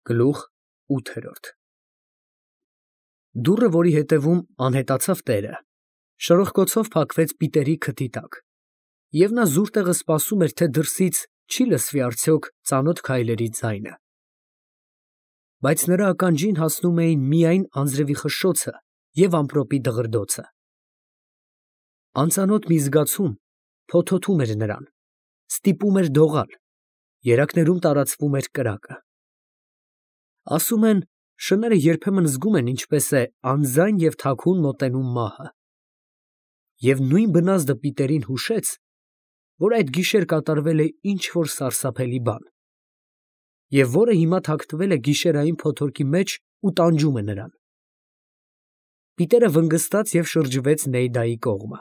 Գլուխ 8 Դուռը, որի հետևում անհետացավ տերը, շրխկոցով փակվեց Պիտերի քթի տակ, և նա զուր տեղը սպասում էր, թե դրսից չի լսվի արդյոք ծանոթ քայլերի ձայնը. բայց նրա ականջին հասնում էին միայն անձրևի խշշոցը և ամպրոպի դղրդոցը. անծանոթ մի զգացում փոթոթում էր նրան, ստիպում էր դողալ, երակներում տարածվում էր կրակը. ասում են, շները երբեմն զգում են ինչպես է անձայն և թաքուն մոտենում մահը, և նույն բնազդը Պիտերին հուշեց, որ այդ գիշեր կատարվել է ինչ֊որ սարսափելի բան, և որը հիմա թաքնվել է գիշերային փոթորկի մեջ ու տանջում է նրան. Պիտերը վնգստաց և շրջվեց Նեյդայի կողմը.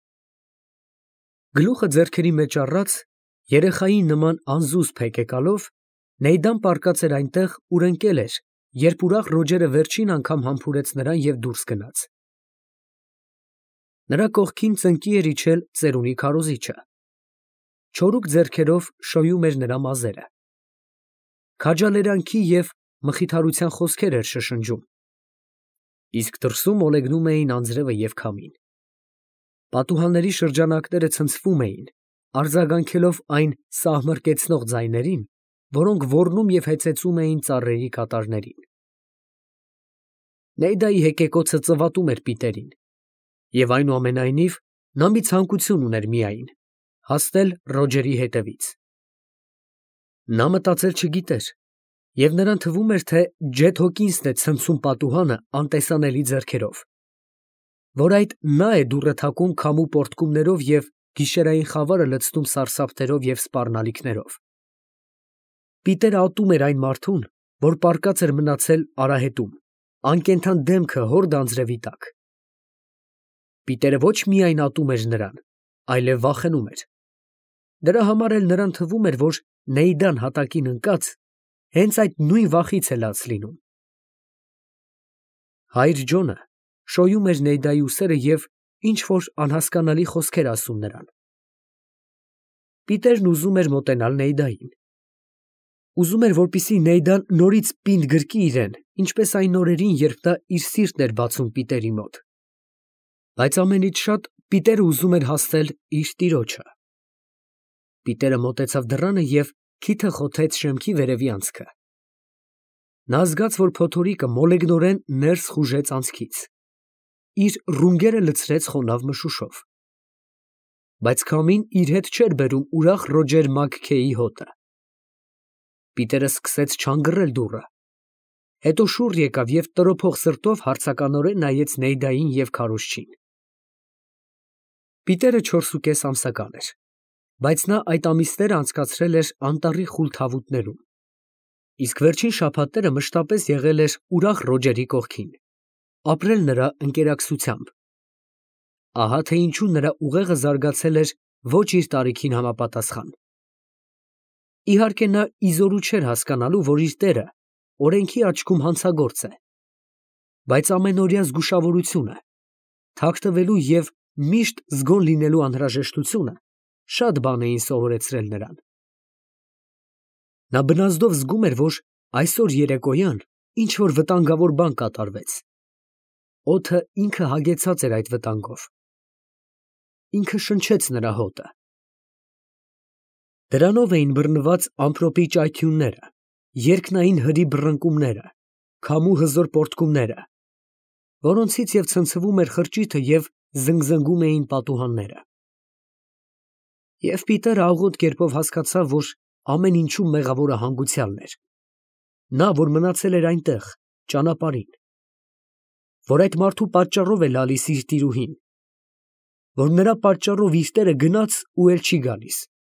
գլուխը ձեռքերի մեջ առած, երեխայի նման անզուսպ հեկեկալով, Նեյդան պառկած էր այնտեղ, ուր ընկել էր, երբ ուրախ Ռոջերը վերջին անգամ համբուրեց նրան և դուրս գնաց. նրա կողքին ծնկի էր իջել ծերունի քարոզիչը, չորուկ ձեռքերով շոյում էր նրա մազերը, քաջալերանքի և մխիթարության խոսքեր էր շշնջում, իսկ դրսում մոլեգնում էին անձրևը և քամին. պատուհանների շրջանակները ցնցվում էին, արձագանքելով այն սահմռկեցնող ձայներին, որոնք ոռնում և հեծեծում էին ծառերի կատարներին. Նեյդայի հեկեկոցը ծվատում էր Պիտերին, և այնուամենայնիվ նա մի ցանկություն ուներ միայն՝ հասնել Ռոջերի հետևից. նա մտածել չգիտեր, և նրան թվում էր, թե Ջեթ Հոքինսն է ցնցում պատուհանը անտեսանելի ձեռքերով, որ այդ նա է դուռը թակում քամու պոռթկումներով և գիշերային խավարը լցնում սարսափներով և սպառնալիքներով. Պիտերը ատում էր այն մարդուն, որ պառկած էր մնացել արահետում, անկենդան դեմքը հորդ անձրևի տակ. Պիտերը ոչ միայն ատում էր նրան, այլև վախենում էր. դրա համար էլ նրան թվում էր, որ Նեյդան հատակին ընկած, հենց այդ նույն վախից է լաց լինում. հայր Ջոնը շոյում էր Նեյդայի ուսերը և ինչ֊որ անհասկանալի խոսքեր ասում նրան. Պիտերն ուզում էր մոտենալ Նեյդային. ուզում էր, որպեսզի Նեյդան նորից պինդ գրկի իրեն, ինչպես այն օրերին, երբ նա իր սիրտն էր բացում Պիտերի մոտ, բայց ամենից շատ Պիտերը ուզում էր հասնել իր տիրոջը. Պիտերը մոտեցավ դռանը և քիթը խոթեց շեմքի վերևի անցքը. նա զգաց, որ փոթորիկը մոլեգնորեն ներս խուժեց անցքից, իր ռունգերը լցրեց խոնավ մշուշով, բայց քամին իր հետ չէր բերում ուրախ Ռոջեր Մաքքեյի հոտը. Պիտերը սկսեց չանգռել դուռը, հետո շուռ եկավ և տրոփող սրտով հարցականորեն նայեց Նեյդային և քարոզչին. Պիտերը 4.5 ամսական էր, բայց նա այդ ամիսները անցկացրել էր անտառի խուլ թավուտներում, իսկ վերջին շաբաթները մշտապես եղել էր ուրախ Ռոջերի կողքին, ապրել նրա ընկերակցությամբ. ահա թե ինչու նրա ուղեղը զարգացել էր ոչ իր տարիքին համապատասխան. իհարկե նա իզորու չէր հասկանալու, որ իր տերը օրենքի աչքում հանցագործ է, բայց ամենօրյա զգուշավորությունը, թաքնվելու և միշտ զգոն լինելու անհրաժեշտությունը շատ բան էին սովորեցրել նրան. նա բնազդով զգում էր, որ այսօր երեկոյան ինչ֊որ վտանգավոր բան կատարվեց, օդը ինքը հագեցած էր այդ վտանգով, ինքը շնչեց նրա հոտը. դրանով էին բռնված ամպրոպի ճայթյունները, երկնային հրի բռնկումները, քամու հզոր պոռթկումները, որոնցից և ցնցվում էր խրճիթը և զնգզնգում էին պատուհանները. և Պիտերը աղոտ կերպով հասկացավ, որ ամեն ինչում մեղավորը հանգուցյալն էր, նա, որ մնացել էր այնտեղ, ճանապարհին, որ այդ մարդու պատճառով է լալիս իր տիրուհին, որ նրա պատճառով իր տերը գնաց ու էլ չի գալիս.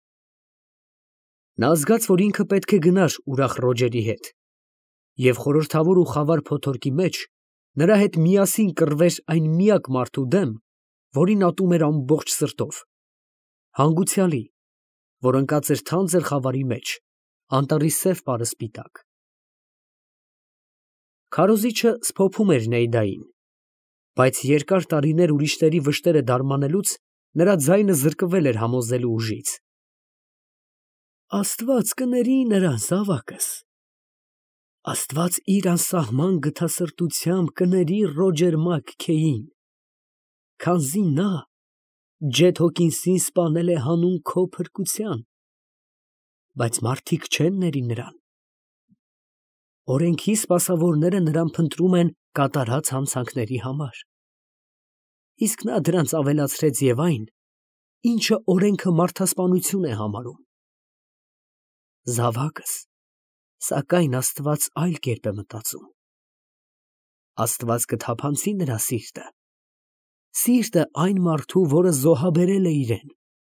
նա զգաց, որ ինքը պետք է գնար ուրախ Ռոջերի հետ և խորհրդավոր ու խավար փոթորկի մեջ նրա հետ միասին կռվեր այն միակ մարդու դեմ, որին ատում էր ամբողջ սրտով, հանգուցյալի, որ ընկած էր թանձր խավարի մեջ, անտառի սև պարսպիտակ. քարոզիչը սփոփում էր Նեյդային, բայց երկար տարիներ ուրիշների վշտերը դարմանելուց նրա ձայնը զրկվել էր համոզելու ուժից. Աստված կների նրան, զավակս, Աստված իր անսահման գթասրտությամբ կների Ռոջեր Մաքքեյին, քանզի նա Ջեթ Հոքինսին սպանել է հանուն քո փրկության, բայց մարդիկ չեն ների նրան։ Օրենքի սպասավորները նրան փնտրում են կատարած հանցանքների համար, իսկ նա դրանց ավելացրեց եւ այն, ինչը օրենքը մարդասպանություն է համարում։ Զավակս, սակայն Աստված այլ կերպ է մտածում։ Աստված կթափանցի նրա սիրտը այն մարդու, որը զոհաբերել է իրեն։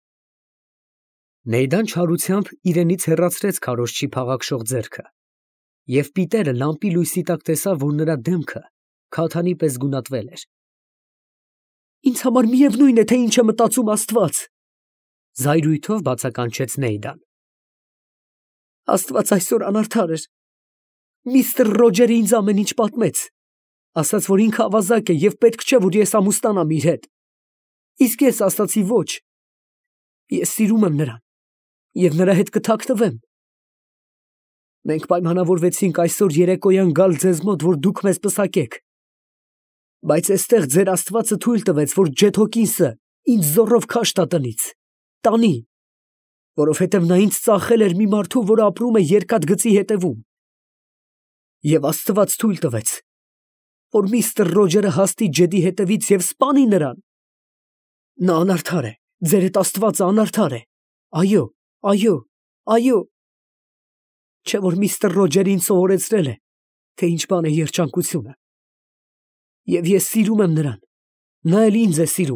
Նեյդան չարությամբ իրենից հեռացրեց քարոզչի փաղաքշող ձեռքը, և Պիտերը լամպի լույսի տակ տեսավ, որ նրա դեմքը քաթանի պես գունատվել էր։ Ինձ համար միևնույն է, թե ինչ է մտածում Աստված, զայրույթով բացականչեց Նեյդան։ Աստված այսօր անարդար էր։ Միստր Ռոջերը ինձ ամեն ինչ պատմեց, ասաց, որ ինքը ավազակ է և պետք չէ, որ ես ամուսնանամ իր հետ։ Իսկ ես ասացի ոչ։ Ես սիրում եմ նրան և նրա հետ կթաքնվեմ։ Մենք պայմանավորվեցինք այսօր երեկոյան գալ ձեզ մոտ, որ դուք մեզ պսակեք։ Բայց էստեղ ձեր Աստվածը թույլ տվեց, որ Ջեթ Հոքինսը ինձ զոռով քաշ տա տնից, տանի, որովհետև նա ինձ ծախել էր մի մարդու, որ ապրում է երկաթգծի հետևում։ Եվ Աստված թույլ տվեց, որ միստր Ռոջերը հասնի Ջեթի հետևից և սպանի նրան։ Նա անարդար է, ձեր հետ Աստվածը անարդար է։ Այո, այո, այո։ Չէ՞ որ միստր Ռոջերը ինձ սովորեցրել է, թե ինչ բան է երջանկությունը։ Եվ ես սիրում եմ նրան, նա էլ ինձ է սիրում։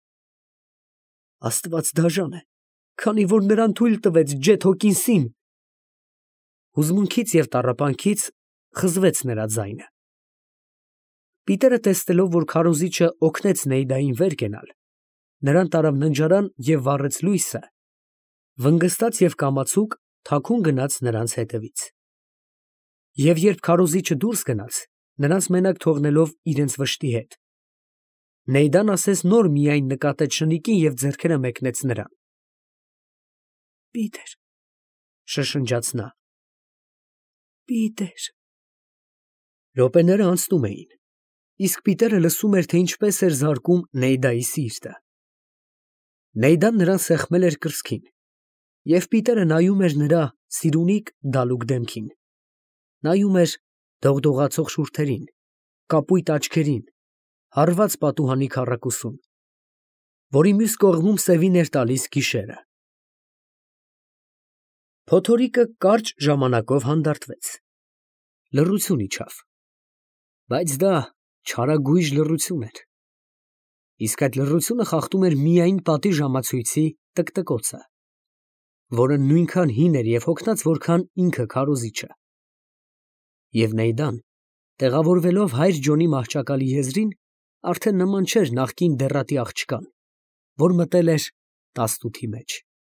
Աստված դաժան է, քանի որ նրան թույլ տվեց Ջեթ Հոքինսին։ Հուզմունքից և տառապանքից խզվեց նրա ձայնը։ Պիտերը տեսնելով, որ քարոզիչը օգնեց Նեյդային վեր կենալ, նրան տարավ ննջարան և վառեց լույսը, վնգստած և կամացուկ թաքուն գնաց նրանց հետևից։ Եվ երբ քարոզիչը դուրս գնաց, նրանց մենակ թողնելով իրենց վշտի հետ, Նեյդան ասես նոր միայն նկատեց շնիկին և ձեռքերը մեկնեց նրան։ Պիտեր, շշնջաց նա, Պիտեր։ Րոպեները անցնում էին, իսկ Պիտերը լսում էր, թե ինչպես էր զարկում Նեյդայի սիրտը։ Նեյդան նրան սեղմել էր կրծքին, և Պիտերը նայում էր նրա սիրունիկ դալուկ դեմքին, նայում էր դողդողացող շուրթերին, կապույտ աչքերին, հարված պատուհանի քառակուսուն, որի մյուս կողմում սևին էր տալիս գիշերը։ Փոթորիկը կարճ ժամանակով հանդարտվեց, լռություն իջավ, բայց դա չարագույժ լռություն էր, իսկ այդ լռությունը խախտում էր միայն պատի ժամացույցի տկտկոցը, որը նույնքան հին էր և հոգնած, որքան ինքը քարոզիչը։ Եվ Նեյդան, տեղավորվելով հայր Ջոնի մահճակալի եզրին, արդեն նման չէր նախկին դեռատի աղջկան, որ մտել էր 18-ի մեջ։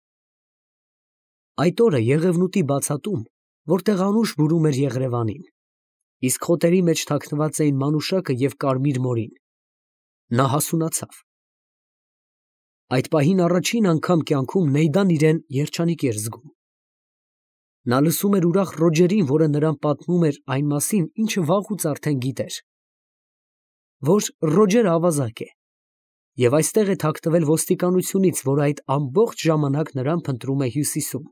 Այդ օրը Եղևնուտի բացատում, որտեղ անուշ բուրում էր Եղրևանին, իսկ խոտերի մեջ թաքնված էին մանուշակը և կարմիր մորին, նա հասունացավ։ Այդ պահին առաջին անգամ կյանքում Նեյդան իրեն երջանիկ էր զգում։ Նա լսում էր ուրախ Ռոջերին, որը նրան պատմում էր այն մասին, ինչը վաղուց արդեն գիտեր, որ Ռոջերը ավազակ է, և այստեղ է թաքնվել ոստիկանությունից, որ այդ ամբողջ ժամանակ նրան փնտրում է Հյուսիսում։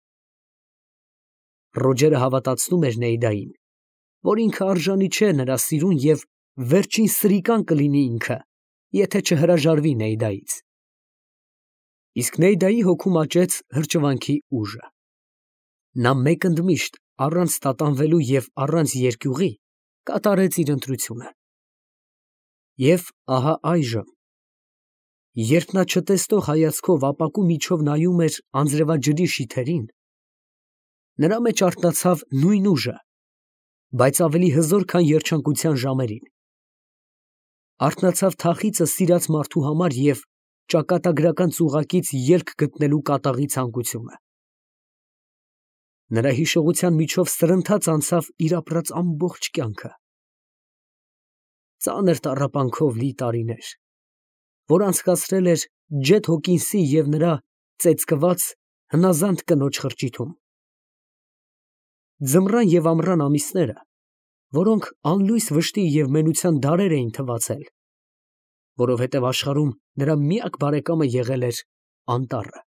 Ռոջերը հավատացնում էր Նեյդային, որ ինքը արժանի չէ նրա սիրուն և վերջին սրիկան կլինի ինքը, եթե չհրաժարվի Նեյդայից։ Իսկ Նեյդայի հոգում աճեց հրճվանքի ուժը։ Նա մեկ ընդմիշտ, առանց տատանվելու և առանց երկյուղի, կատարեց իր ընտրությունը։ Եվ ահա այժմ, երբ նա չտեսնող հայացքով ապակու միջով նայում էր անձրևաջրի շիթերին, նրա մեջ արթնացավ նույն ուժը, բայց ավելի հզոր, քան երջանկության ժամերին։ Արթնացավ թախիծը սիրած մարդու համար և ճակատագրական ծուղակից ելք գտնելու կատաղի ցանկությունը։ Նրա հիշողության միջով սրընթաց անցավ իր ապրած ամբողջ կյանքը։ Ծանր տառապանքով լի տարիներ, որ անցկացրել էր Ջեթ Հոքինսի և նրա ծեծկված հնազանդ կնոջ խրճիթում։ Ձմռան և ամռան ամիսները, որոնք անլույս վշտի և մենության դարեր էին թվացել, որովհետև աշխարհում նրա միակ բարեկամը եղել էր անտառը։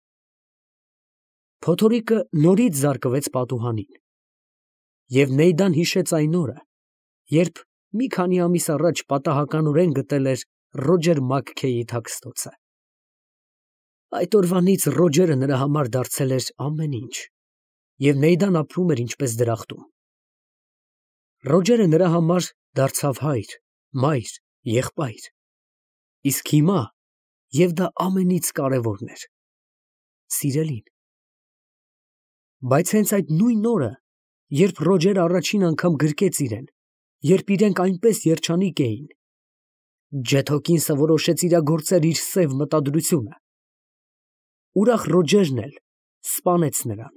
Փոթորիկը նորից զարկվեց պատուհանին, և Նեյդան հիշեց այն օրը, երբ մի քանի ամիս առաջ պատահականորեն գտել էր Ռոջեր Մաքքեյի թաքստոցը։ Այդ օրվանից Ռոջերը նրա համար դարձել էր ամեն ինչ, և Նեյդան ապրում էր ինչպես դրախտում։ Ռոջերը նրա համար դարձավ հայր, մայր, եղբայր, իսկ հիմա, և դա ամենից կարևորն էր, սիրելին։ Բայց հենց այդ նույն օրը, երբ Ռոջերը առաջին անգամ գրկեց իրեն, երբ իրենք այնպես երջանիկ էին, Ջեթ Հոքինսը որոշեց իրագործել իր սև մտադրությունը։ Ուրախ Ռոջերն էլ սպանեց նրան։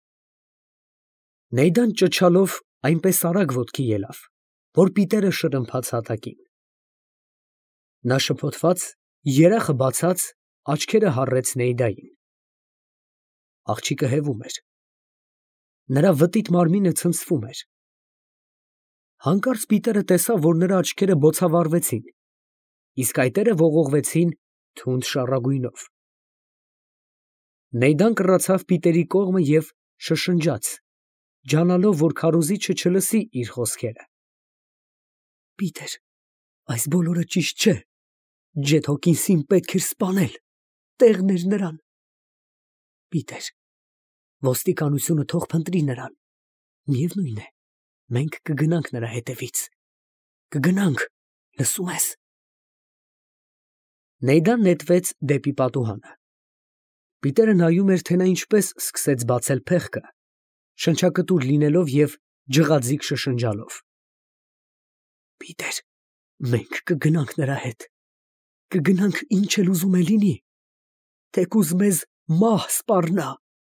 Նեյդան ճչալով այնպես արագ ոտքի ելավ, որ Պիտերը շրմփաց հատակին։ Նա շփոթված, երախը բացած, աչքերը հառեց Նեյդային։ Աղջիկը հևում էր։ Նրա վտիտ մարմինը ցնցվում էր։ Հանկարծ Պիտերը տեսավ, որ նրա աչքերը բոցավառվեցին, իսկ այտերը ողողվեցին թունդ շառագույնով։ Նեյդան կռացավ Պիտերի կողմը և շշնջաց, ջանալով, որ քարոզիչը չլսի իր խոսքերը. Պիտեր, այս բոլորը ճիշտ չէ։ Ջեթ Հոքինսին պետք էր սպանել, տեղն էր նրան։ Պիտեր, ոստիկանությունը թող փնտրի նրան։ Միևնույն է, մենք կգնանք նրա հետևից։ Կգնանք, լսում ես։ Նեյդան նետվեց դեպի պատուհանը։ Պիտերը նայում էր, թե նա ինչպես սկսեց բացել փեղկը, շնչակտուր լինելով և ջղաձիգ շշնջալով։ Պիտեր, մենք կգնանք նրա հետ։ Կգնանք ինչ էլ ուզում է լինի, թեկուզ մեզ մահ սպառնա։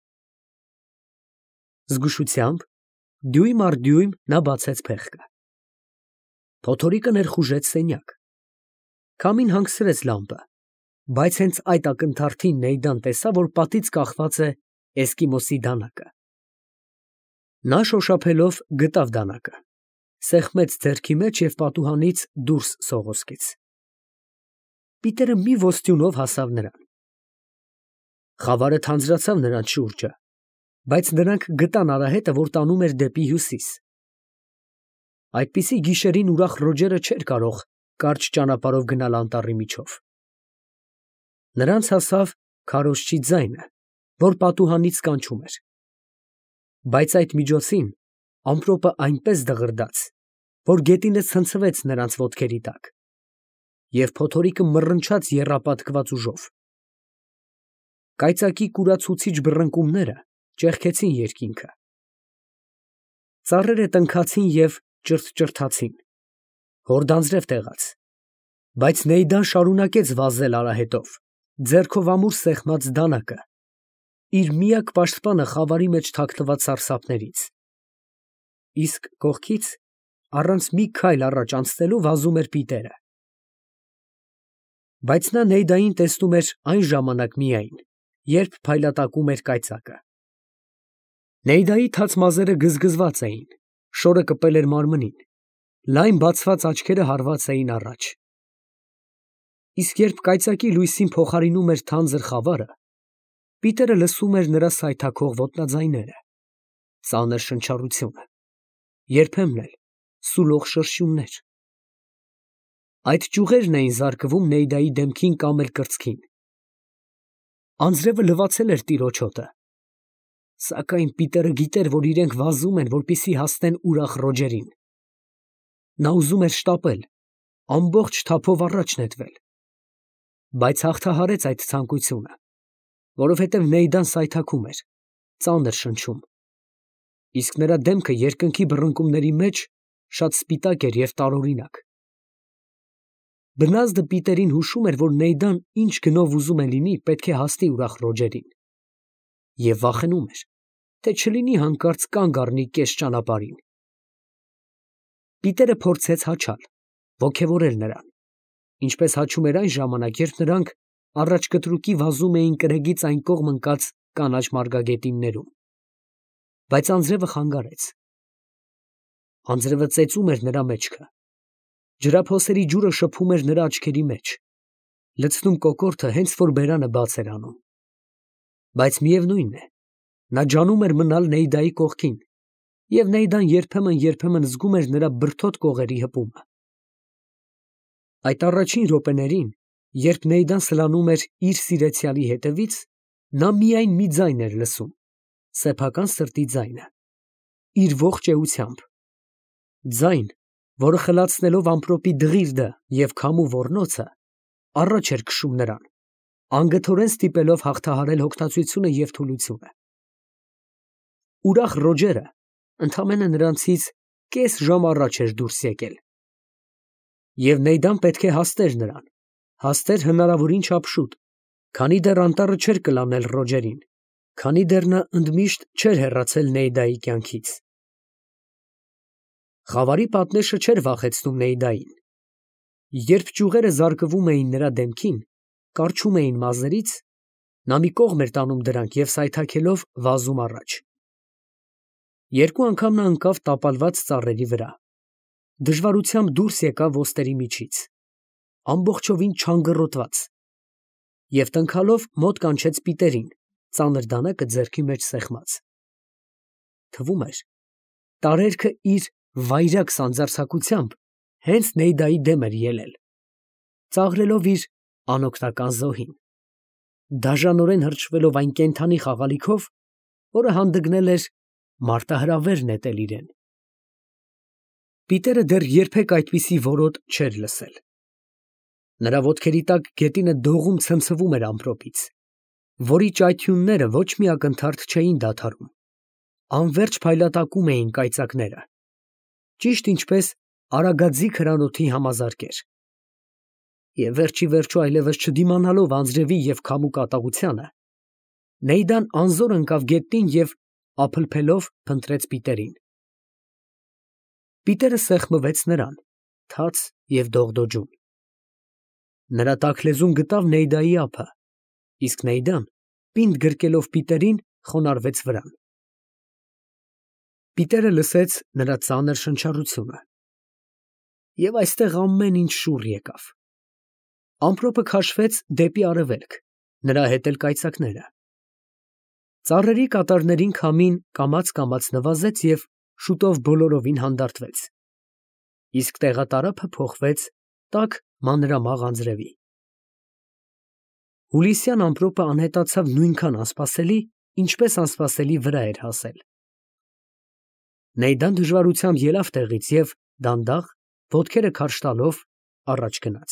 Զգուշությամբ, դյույմ առ դյույմ նա բացեց փեղկը։ Փոթորիկը ներխուժեց սենյակ։ Քամին հանգցրեց լամպը, բայց հենց այդ ակնթարթին Նեյդան տեսավ, որ պատից կախված է էսկիմոսի դանակը։ Նա շոշափելով գտավ դանակը, սեղմեց ձեռքի մեջ և պատուհանից դուրս սողոսկեց։ Պիտերը մի ոստյունով հասավ նրան։ Խավարը թանձրացավ նրանց շուրջը, բայց նրանք գտան արահետը, որ տանում էր դեպի հյուսիս։ Այդպիսի գիշերին ուրախ Ռոջերը չէր կարող կարճ ճանապարհով գնալ անտառի միջով։ Նրանց հասավ քարոզչի ձայնը, որ պատուհանից կանչում էր։ Բայց այդ միջոցին ամպրոպը այնպես դղրդաց, որ գետինը ցնցվեց նրանց ոտքերի տակ, և փոթորիկը մռնչաց եռապատկված ուժով։ Կայծակի կուրացուցիչ բռնկումները ճեղքեցին երկինքը։ Ծառերը տնքացին և ճրթճրթացին, հորդանձրև տեղաց, բայց Նեյդան շարունակեց վազել արահետով, ձեռքով ամուր սեղմած դանակը, իր միակ պաշտպանը խավարի մեջ թաքնված սարսափներից։ Իսկ կողքից, առանց մի քայլ առաջ անցնելու, վազում էր Պիտերը։ Բայց նա Նեյդային տեսնում էր այն ժամանակ միայն, երբ փայլատակում էր կայծակը։ Նեյդայի թաց մազերը գզգզված էին, շորը կպել էր մարմնին, լայն բացված աչքերը հարված էին առաջ։ Իսկ երբ կայծակի լույսին փոխարինում էր թանձր խավարը, Պիտերը լսում էր նրա սայթաքող ոտնաձայները, ծանր շնչառությունը, երբեմն էլ սուլող շրշյուններ։ Այդ ճյուղերն էին զարկվում Նեյդայի դեմքին կամ էլ կրծքին։ Անձրևը լվացել էր տիրոջ հոտը, սակայն Պիտերը գիտեր, որ իրենք վազում են, որպեսզի հասնեն ուրախ Ռոջերին։ Նա ուզում էր շտապել, ամբողջ թափով առաջ նետվել, բայց հաղթահարեց այդ ցանկությունը, որովհետև Նեյդան սայթաքում էր, ծանր շնչում, իսկ նրա դեմքը երկնքի բռնկումների մեջ շատ սպիտակ էր և տարօրինակ։ Բնազդը Պիտերին հուշում էր, որ Նեյդան ինչ գնով ուզում է լինի, պետք է հասնի ուրախ Ռոջերին, և վախենում էր, թե չլինի հանկարծ կանգ առնի կես ճանապարհին։ Պիտերը փորձեց հաչալ, ոգևորել նրան, ինչպես հաչում էր այն ժամանակ, երբ նրանք առաջ կտրուկի վազում էին կրեգից այն կողմ ընկած կանաչ մարգագետիններում։ բայց անձրևը խանգարեց։ Անձրևը ծեծում էր նրա մեջքը։ Ջրափոսերի ջուրը շփում էր նրա աչքերի մեջ, լցնում կոկորդը, հենց որ բերանը բաց էր անում։ Բայց միևնույն է, նա ջանում էր մնալ Նեյդայի կողքին, և Նեյդան երբեմն զգում էր նրա բրդոտ կողերի հպումը։ Այդ առաջին րոպեներին, երբ Նեյդան սլանում էր իր սիրեցյալի հետևից, նա միայն մի ձայն էր լսում, սեփական սրտի ձայնը, իր ողջ էությամբ, ձայն, որը խլացնելով ամպրոպի դղիրդը և քամու ոռնոցը, առաջ էր քշում նրան, անգթորեն ստիպելով հաղթահարել հոգնածությունը և թուլությունը։ Ուրախ Ռոջերը ընդամենը նրանցից կես ժամ առաջ էր դուրս եկել, և Նեյդան պետք է հասներ նրան, հասներ հնարավորին չափ շուտ, քանի դեռ անտառը չէր կլանել Ռոջերին, քանի դեռ նա ընդմիշտ չէր հեռացել Նեյդայի կյանքից։ Խավարի պատնեշը չէր վախեցնում Նեյդային։ Երբ ճյուղերը զարկվում էին նրա դեմքին, կառչում էին մազերից, նա մի կողմ էր տանում դրանք և սայթաքելով վազում առաջ։ Երկու անգամ նա ընկավ տապալված ծառերի վրա, դժվարությամբ դուրս եկավ ոստերի միջից, ամբողջովին չանգռոտված, և տնքալով մոտ կանչեց Պիտերին, ծանր դանակը ձեռքի մեջ սեղմած։ Թվում էր, տարերքը իր վայրագ սանձարձակությամբ հենց Նեյդայի դեմ էր ելել, ծաղրելով իր անօգնական զոհին, դաժանորեն հրճվելով այն կենդանի խաղալիքով, որը հանդգնել էր մարտահրավեր նետել իրեն։ Պիտերը դեռ երբեք այդպիսի որոտ չէր լսել։ Նրա ոտքերի տակ գետինը դողում ցնցվում էր ամպրոպից, որի ճայթյունները ոչ մի ակնթարթ չէին դադարում, անվերջ փայլատակում էին կայծակները, ճիշտ ինչպես Արագածիկ հրանոթի համազարկեր։ Եվ վերջիվերջո այլևս չդիմանալով անձրևի և քամու կատաղությանը, Նեյդան անզոր ընկավ գետնին և ափլփելով փնտրեց Պիտերին։ Պիտերը սեղմվեց նրան, թաց և դողդոջուն։ Նրա տաք լեզուն գտավ Նեյդայի ափը, իսկ Նեյդան, պինդ գրկելով Պիտերին, խոնարհվեց վրան։ Պիտերը լսեց նրա ծանր շնչառությունը։ Եվ այստեղ ամեն ինչ շուռ եկավ։ Ամպրոպը քաշվեց դեպի արևելք, նրա հետ էլ կայծակները։ Ծառերի կատարներին քամին կամաց նվազեց և շուտով բոլորովին հանդարտվեց, իսկ տեղատարափը փոխվեց տաք մանրամաղ անձրևի։ Հուլիսյան ամպրոպը անհետացավ նույնքան անսպասելի, ինչպես անսպասելի վրա էր հասել։ Նեյդան դժվարությամբ ելավ տեղից և դանդաղ, ոտքերը քարշ տալով, առաջ գնաց։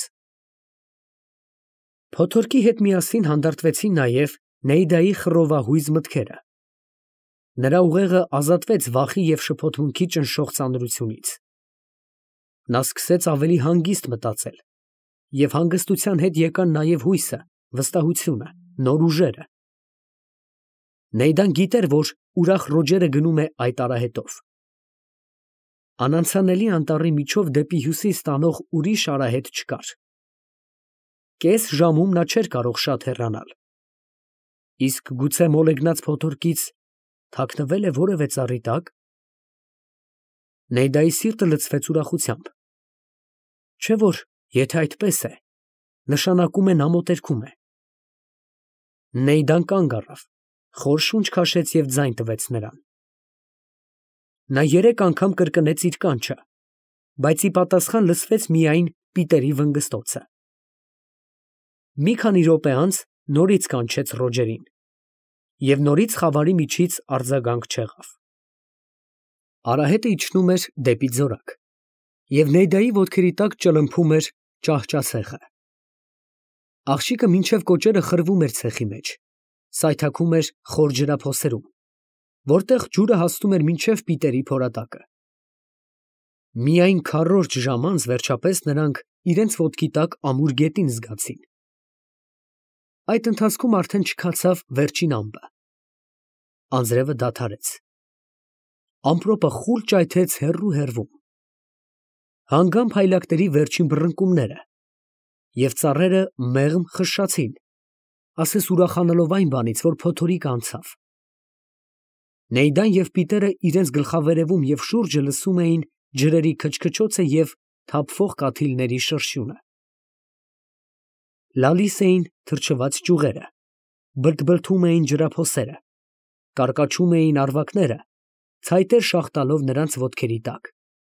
Փոթորկի հետ միասին հանդարտվեցին նաև Նեյդայի խռովահույզ մտքերը։ Նրա ուղեղը ազատվեց վախի և շփոթմունքի ճնշող ծանրությունից։ Նա սկսեց ավելի հանգիստ մտածել, և հանգստության հետ եկան նաև հույսը, վստահությունը, նոր ուժերը։ Նեյդան գիտեր, որ ուրախ Ռոջերը գնում է այդ արահետով։ Անանցանելի անտառի միջով դեպի հյուսիս տանող ուրիշ արահետ չկար։ Կես ժամում նա չէր կարող շատ հեռանալ։ Իսկ գուցե մոլեգնած փոթորկից թաքնվել է որևէ ծառի տակ։ Նեյդայի սիրտը լցվեց ուրախությամբ։ Չէ՞ որ եթե այդպես է, նշանակում է նա մոտերքում է։ Նեյդան կանգ առավ, խոր շունչ քաշեց և ձայն տվեց նրան։ Նա 3 անգամ կրկնեց իր կանչը, բայց ի պատասխան լսվեց միայն Պիտերի վնգստոցը։ Մի քանի րոպե անց նորից կանչեց Ռոջերին, և նորից խավարի միջից արձագանք չեղավ։ Արահետը իջնում էր դեպի ձորակ, և Նեյդայի ոտքերի տակ ճլմփում էր ճահճացեխը։ Աղջիկը մինչև կոճերը խրվում էր ցեխի մեջ, սայթաքում էր խոր ջրափոսերում, որտեղ ջուրը հասնում էր մինչև Պիտերի փորատակը։ Միայն քառորդ ժամ անց վերջապես նրանք իրենց ոտքի տակ ամուր գետին զգացին։ Այդ ընթացքում արդեն չքացավ վերջին ամպը։ Անձրևը դադարեց։ Ամպրոպը խուլ ճայթեց հեռու։ Հանգան փայլակների վերջին բռնկումները, և ծառերը մեղմ խշշացին, ասես ուրախանալով այն բանից, որ փոթորիկը անցավ։ Նեյդան և Պիտերը իրենց գլխավերևում և շուրջը լսում էին ջրերի քչքչոցը և թափվող կաթիլների շրշյունը։ Լալիս էին թրջված ճյուղերը, բրդբրդում էին ջրափոսերը, կարկաչում էին արվակները, ցայտեր շաղ տալով նրանց ոտքերի տակ։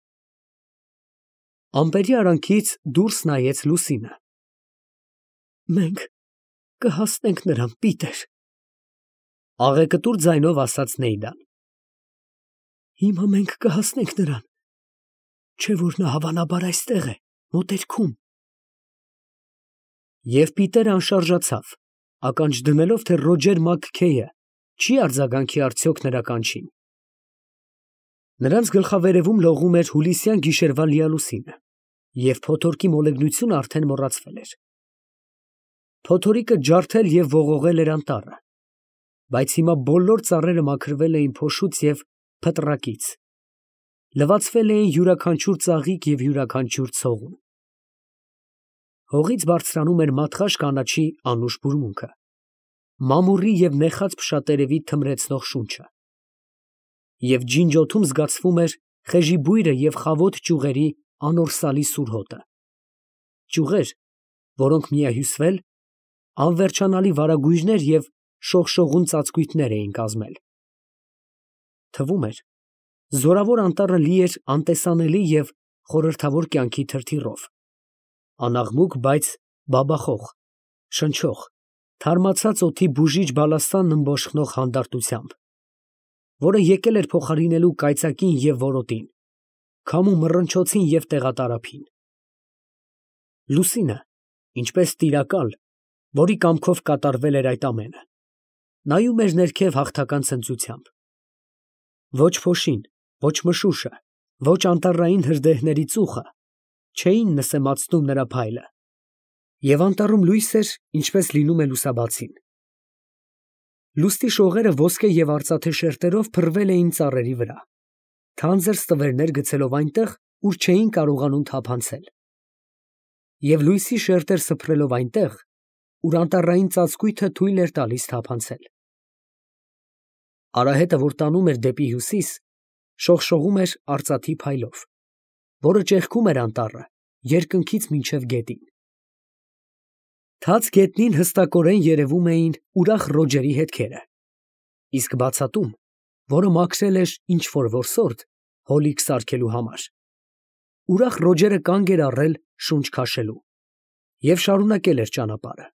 Ամպերի արանքից դուրս նայեց Լուսինը։ Մենք կհասնենք նրան, Պիտեր, աղեկտուր ձայնով ասաց Նեյդան։ Հիմա մենք կհասնենք նրան, չէ՞ որ նա հավանաբար այստեղ է, մոտերքում։ Եվ Պիտերն անշարժացավ, ականջ դնելով, թե Ռոջեր Մաքքեյը չի արձագանքի արդյոք նրա կանչին։ Նրանց գլխավերևում լողում էր հուլիսյան գիշերվա լիալուսինը, և փոթորկի մոլեգնությունը արդեն մոռացվել էր։ Փոթորիկը ջարդել և ողողել էր անտառը, բայց հիմա բոլոր ծառերը մաքրվել էին փոշուց և փտրակից, լվացվել էին յուրաքանչյուր ծաղիկ և յուրաքանչյուր ցողուն։ Հողից բարձրանում էր մատղաշ կանաչի անուշ բուրմունքը, մամուռի և նեխած փշատերևի թմրեցնող շունչը, և ջինջ օդում զգացվում էր խեժի բույրը և խավոտ ճյուղերի անորսալի սուր հոտը, ճյուղեր, որոնք միահյուսվել, անվերջանալի վարագույրներ և շողշողուն ծածկույթներ էին կազմել։ Թվում էր, զորավոր անտառը լի էր անտեսանելի և խորհրդավոր կյանքի թրթիռով, անաղմուկ, բայց բաբախող, շնչող, թարմացած օդի բուժիչ բալաստանն ըմբոշխնող հանդարտությամբ, որը եկել էր փոխարինելու կայծակին և որոտին, քամու մռնչոցին և տեղատարափին։ Լուսինը, ինչպես տիրակալ, որի կամքով կատարվել էր այդ ամենը, նայում էր ներքև հաղթական ցնծությամբ։ Ոչ փոշին, ոչ մշուշը, ոչ անտառային հրդեհների ծուխը չէին նսեմացնում նրա փայլը, և անտառում լույս էր, ինչպես լինում է լուսաբացին։ Լուստի շողերը ոսկե և արծաթե շերտերով փռվել էին ծառերի վրա, թանձր ստվերներ գցելով այնտեղ, ուր չէին կարողանում թափանցել, և լույսի շերտեր սփռելով այնտեղ, ուր անտառային ծածկույթը թույլ էր տալիս թափանցել։ Արահետը, որ տանում էր դեպի հյուսիս, շողշողում էր արծաթի փայլով, որը ճեղքում էր անտառը երկնքից մինչև գետին։ Թաց գետնին հստակորեն երևում էին ուրախ Ռոջերի հետքերը, իսկ բացատում, որը մաքրել էր ինչ֊որ որսորդ հոլիկ սարքելու համար, ուրախ Ռոջերը կանգ էր առել շունչ քաշելու և շարունակել էր ճանապարհը։